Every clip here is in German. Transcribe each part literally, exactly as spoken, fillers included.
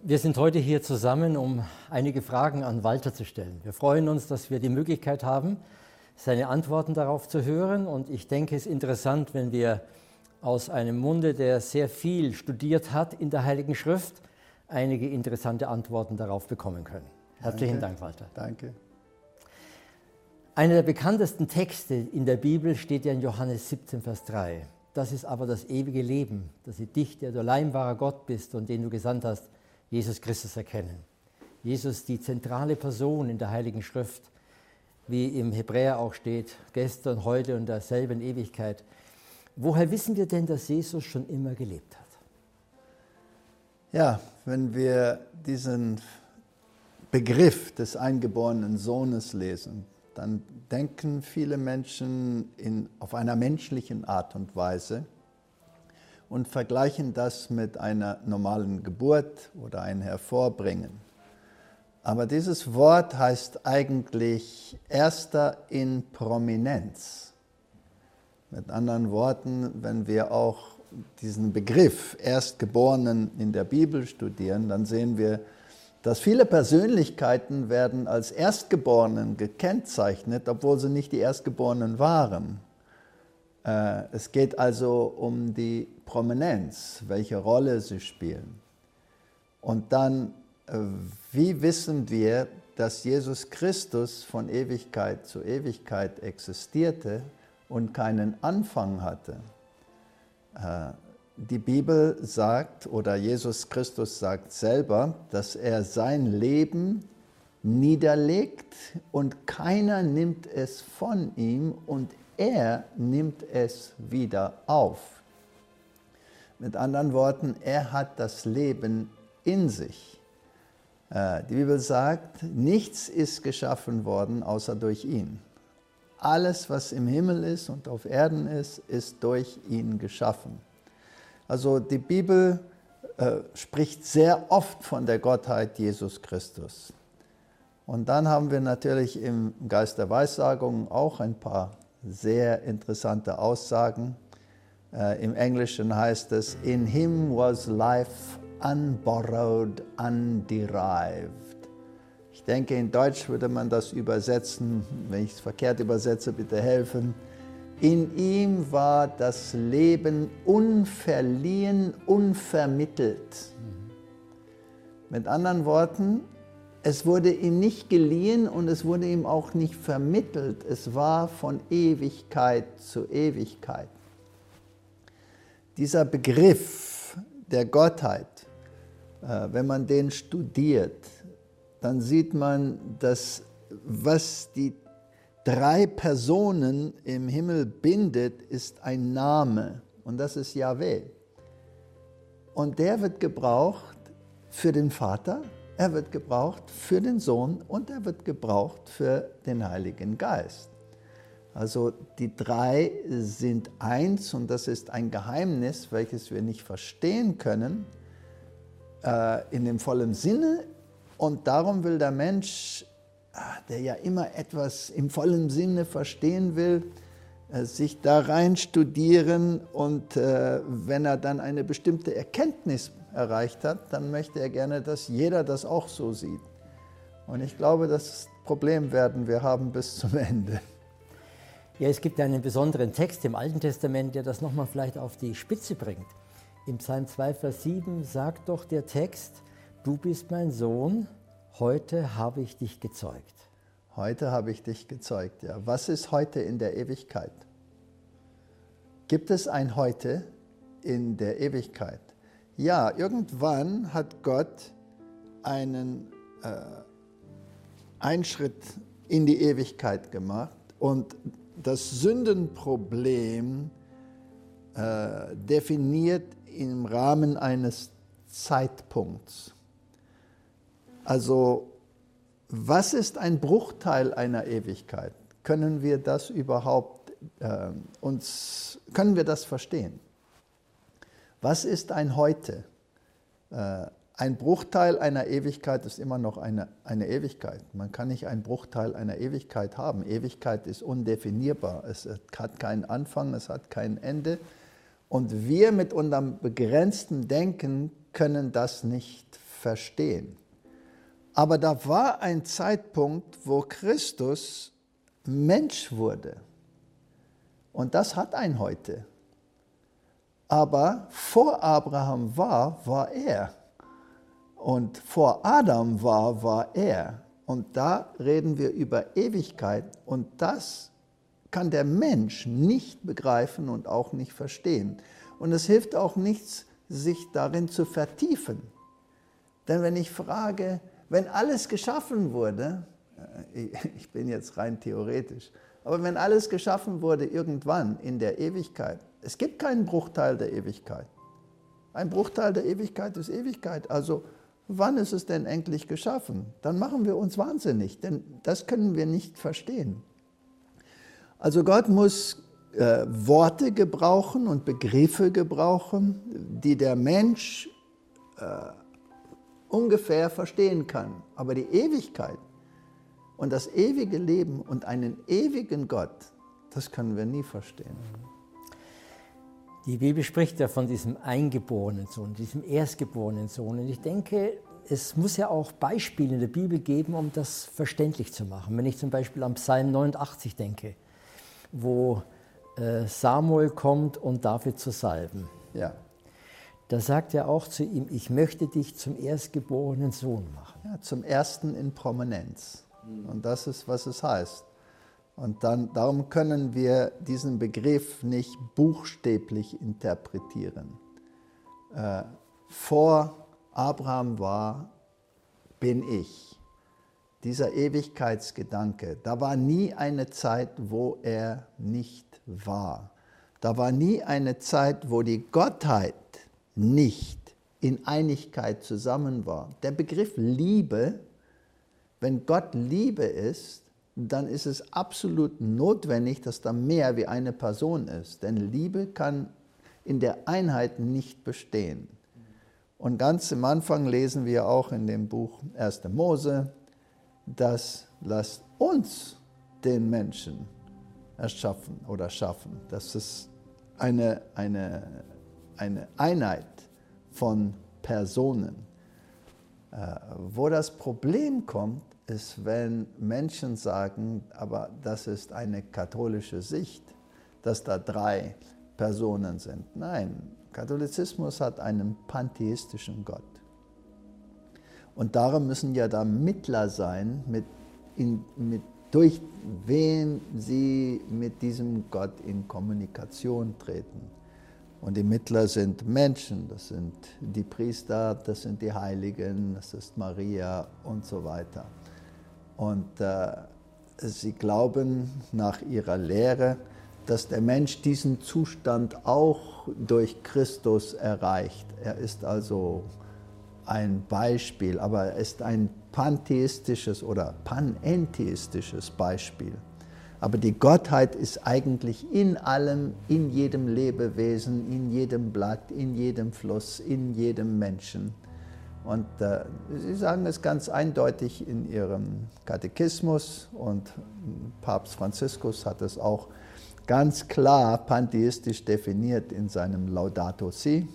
Wir sind heute hier zusammen, um einige Fragen an Walter zu stellen. Wir freuen uns, dass wir die Möglichkeit haben, seine Antworten darauf zu hören. Und ich denke, es ist interessant, wenn wir aus einem Munde, der sehr viel studiert hat in der Heiligen Schrift, einige interessante Antworten darauf bekommen können. Herzlichen Danke. Dank, Walter. Danke. Einer der bekanntesten Texte in der Bibel steht ja in Johannes siebzehn, Vers drei. Das ist aber das ewige Leben, dass sie dich, der du allein wahrer Gott bist und den du gesandt hast, Jesus Christus, erkennen. Jesus, die zentrale Person in der Heiligen Schrift, wie im Hebräer auch steht, gestern, heute und derselben Ewigkeit. Woher wissen wir denn, dass Jesus schon immer gelebt hat? Ja, wenn wir diesen Begriff des eingeborenen Sohnes lesen, dann denken viele Menschen in, auf einer menschlichen Art und Weise und vergleichen das mit einer normalen Geburt oder ein Hervorbringen. Aber dieses Wort heißt eigentlich Erster in Prominenz. Mit anderen Worten, wenn wir auch diesen Begriff Erstgeborenen in der Bibel studieren, dann sehen wir, dass viele Persönlichkeiten werden als Erstgeborenen gekennzeichnet, obwohl sie nicht die Erstgeborenen waren. Es geht also um die Prominenz, welche Rolle sie spielen. Und dann, wie wissen wir, dass Jesus Christus von Ewigkeit zu Ewigkeit existierte und keinen Anfang hatte? Die Bibel sagt, oder Jesus Christus sagt selber, dass er sein Leben niederlegt und keiner nimmt es von ihm und er nimmt es wieder auf. Mit anderen Worten, er hat das Leben in sich. Die Bibel sagt, nichts ist geschaffen worden, außer durch ihn. Alles, was im Himmel ist und auf Erden ist, ist durch ihn geschaffen. Also die Bibel äh, spricht sehr oft von der Gottheit Jesus Christus. Und dann haben wir natürlich im Geist der Weissagung auch ein paar sehr interessante Aussagen. Äh, Im Englischen heißt es, in him was life unborrowed, underived. Ich denke, in Deutsch würde man das übersetzen, wenn ich es verkehrt übersetze, bitte helfen. In ihm war das Leben unverliehen, unvermittelt. Mhm. Mit anderen Worten, es wurde ihm nicht geliehen und es wurde ihm auch nicht vermittelt. Es war von Ewigkeit zu Ewigkeit. Dieser Begriff der Gottheit, wenn man den studiert, dann sieht man, dass was die drei Personen im Himmel bindet, ist ein Name und das ist Jahwe. Und der wird gebraucht für den Vater, er wird gebraucht für den Sohn und er wird gebraucht für den Heiligen Geist. Also die drei sind eins und das ist ein Geheimnis, welches wir nicht verstehen können äh, in dem vollen Sinne. Und darum will der Mensch, der ja immer etwas im vollen Sinne verstehen will, sich da rein studieren und äh, wenn er dann eine bestimmte Erkenntnis erreicht hat, dann möchte er gerne, dass jeder das auch so sieht. Und ich glaube, das Problem werden wir haben bis zum Ende. Ja, es gibt einen besonderen Text im Alten Testament, der das nochmal vielleicht auf die Spitze bringt. Im Psalm zwei, Vers sieben sagt doch der Text, du bist mein Sohn, heute habe ich dich gezeugt. Heute habe ich dich gezeugt, ja. Was ist heute in der Ewigkeit? Gibt es ein Heute in der Ewigkeit? Ja, irgendwann hat Gott einen äh, Einschritt in die Ewigkeit gemacht und das Sündenproblem äh, definiert im Rahmen eines Zeitpunkts. Also, was ist ein Bruchteil einer Ewigkeit? Können wir das überhaupt äh, uns, können wir das verstehen? Was ist ein Heute? Äh, ein Bruchteil einer Ewigkeit ist immer noch eine, eine Ewigkeit. Man kann nicht einen Bruchteil einer Ewigkeit haben. Ewigkeit ist undefinierbar. Es hat keinen Anfang, es hat kein Ende. Und wir mit unserem begrenzten Denken können das nicht verstehen. Aber da war ein Zeitpunkt, wo Christus Mensch wurde. Und das hat ein heute. Aber vor Abraham war, war er. Und vor Adam war, war er. Und da reden wir über Ewigkeit. Und das kann der Mensch nicht begreifen und auch nicht verstehen. Und es hilft auch nichts, sich darin zu vertiefen. Denn wenn ich frage, wenn alles geschaffen wurde, ich bin jetzt rein theoretisch, aber wenn alles geschaffen wurde irgendwann in der Ewigkeit, es gibt keinen Bruchteil der Ewigkeit. Ein Bruchteil der Ewigkeit ist Ewigkeit. Also wann ist es denn endlich geschaffen? Dann machen wir uns wahnsinnig, denn das können wir nicht verstehen. Also Gott muss äh, Worte gebrauchen und Begriffe gebrauchen, die der Mensch äh, ungefähr verstehen kann. Aber die Ewigkeit und das ewige Leben und einen ewigen Gott, das können wir nie verstehen. Die Bibel spricht ja von diesem eingeborenen Sohn, diesem erstgeborenen Sohn. Und ich denke, es muss ja auch Beispiele in der Bibel geben, um das verständlich zu machen. Wenn ich zum Beispiel an Psalm neunundachtzig denke, wo äh, Samuel kommt, um David zu salben. Ja. Da sagt er auch zu ihm, ich möchte dich zum erstgeborenen Sohn machen. Ja, zum Ersten in Prominenz. Und das ist, was es heißt. Und dann, darum können wir diesen Begriff nicht buchstäblich interpretieren. Äh, vor Abraham war, bin ich. Dieser Ewigkeitsgedanke, da war nie eine Zeit, wo er nicht war. Da war nie eine Zeit, wo die Gottheit nicht in Einigkeit zusammen war. Der Begriff Liebe, wenn Gott Liebe ist, dann ist es absolut notwendig, dass da mehr wie eine Person ist. Denn Liebe kann in der Einheit nicht bestehen. Und ganz am Anfang lesen wir auch in dem Buch erster Mose, dass lasst uns den Menschen erschaffen oder schaffen. Das ist eine, eine, eine Einheit von Personen. Äh, wo das Problem kommt, ist, wenn Menschen sagen, aber das ist eine katholische Sicht, dass da drei Personen sind. Nein, Katholizismus hat einen pantheistischen Gott. Und darum müssen ja da Mittler sein, mit, in, mit, durch wen sie mit diesem Gott in Kommunikation treten. Und die Mittler sind Menschen, das sind die Priester, das sind die Heiligen, das ist Maria und so weiter. Und äh, sie glauben nach ihrer Lehre, dass der Mensch diesen Zustand auch durch Christus erreicht. Er ist also ein Beispiel, aber er ist ein pantheistisches oder panentheistisches Beispiel. Aber die Gottheit ist eigentlich in allem, in jedem Lebewesen, in jedem Blatt, in jedem Fluss, in jedem Menschen. Und äh, sie sagen es ganz eindeutig in ihrem Katechismus und Papst Franziskus hat es auch ganz klar pantheistisch definiert in seinem Laudato Si.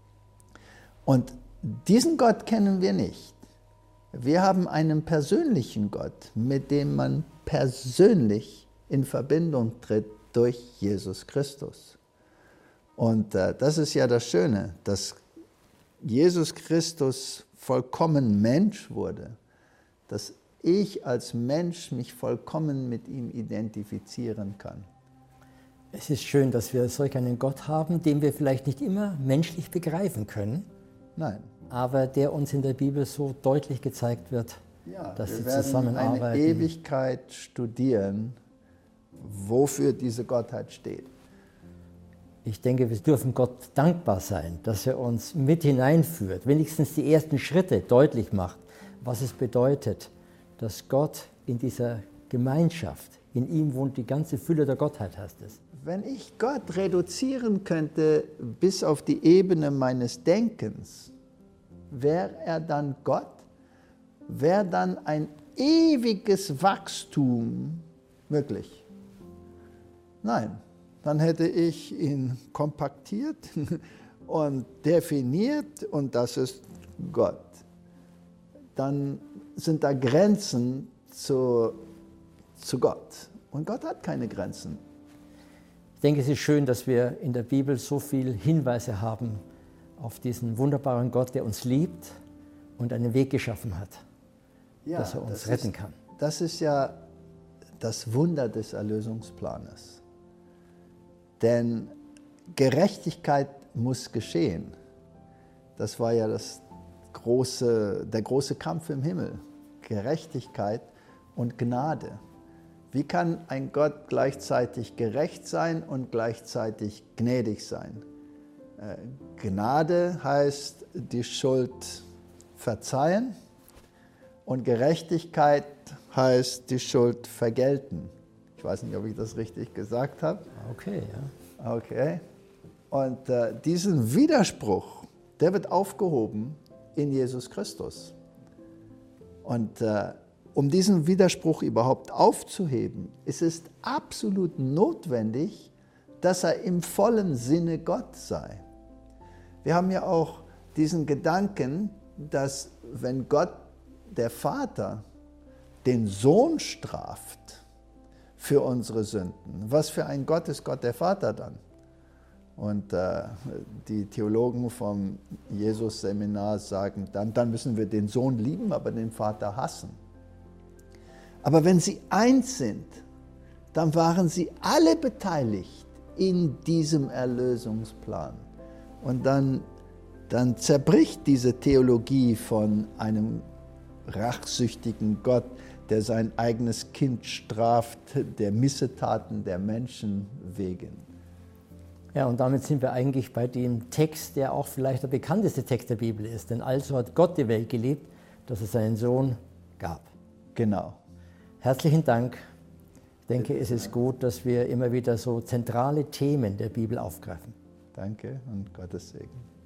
Und diesen Gott kennen wir nicht. Wir haben einen persönlichen Gott, mit dem man persönlich in Verbindung tritt durch Jesus Christus. Und äh, das ist ja das Schöne, dass Jesus Christus vollkommen Mensch wurde, dass ich als Mensch mich vollkommen mit ihm identifizieren kann. Es ist schön, dass wir solch einen Gott haben, den wir vielleicht nicht immer menschlich begreifen können, Nein. aber der uns in der Bibel so deutlich gezeigt wird, Ja, dass wir sie werden zusammenarbeiten. eine Ewigkeit studieren, wofür diese Gottheit steht. Ich denke, wir dürfen Gott dankbar sein, dass er uns mit hineinführt, wenigstens die ersten Schritte deutlich macht, was es bedeutet, dass Gott in dieser Gemeinschaft, in ihm wohnt die ganze Fülle der Gottheit, heißt es. Wenn ich Gott reduzieren könnte bis auf die Ebene meines Denkens, wäre er dann Gott? Wäre dann ein ewiges Wachstum möglich? Nein. Dann hätte ich ihn kompaktiert und definiert und das ist Gott. dann sind da Grenzen zu, zu Gott. Und Gott hat keine Grenzen. Ich denke, es ist schön, dass wir in der Bibel so viele Hinweise haben auf diesen wunderbaren Gott, der uns liebt und einen Weg geschaffen hat, Ja, dass er uns das retten ist, kann. Das ist ja das Wunder des Erlösungsplanes. Denn Gerechtigkeit muss geschehen. Das war ja das große, der große Kampf im Himmel. Gerechtigkeit und Gnade. Wie kann ein Gott gleichzeitig gerecht sein und gleichzeitig gnädig sein? Äh, Gnade heißt die Schuld verzeihen und Gerechtigkeit heißt die Schuld vergelten. Ich weiß nicht, ob ich das richtig gesagt habe. Okay, ja. Okay. Und äh, diesen Widerspruch, der wird aufgehoben in Jesus Christus. Und äh, um diesen Widerspruch überhaupt aufzuheben, ist es absolut notwendig, dass er im vollen Sinne Gott sei. Wir haben ja auch diesen Gedanken, dass wenn Gott, der Vater, den Sohn straft für unsere Sünden, was für ein Gott ist Gott der Vater dann? Und äh, die Theologen vom Jesus-Seminar sagen, dann, dann müssen wir den Sohn lieben, aber den Vater hassen. Aber wenn sie eins sind, dann waren sie alle beteiligt in diesem Erlösungsplan. Und dann, dann zerbricht diese Theologie von einem rachsüchtigen Gott, der sein eigenes Kind straft, der Missetaten der Menschen wegen. Ja, und damit sind wir eigentlich bei dem Text, der auch vielleicht der bekannteste Text der Bibel ist. Denn also hat Gott die Welt geliebt, dass es seinen Sohn gab. Genau. Herzlichen Dank. Ich denke, es ist gut, dass wir immer wieder so zentrale Themen der Bibel aufgreifen. Danke und Gottes Segen.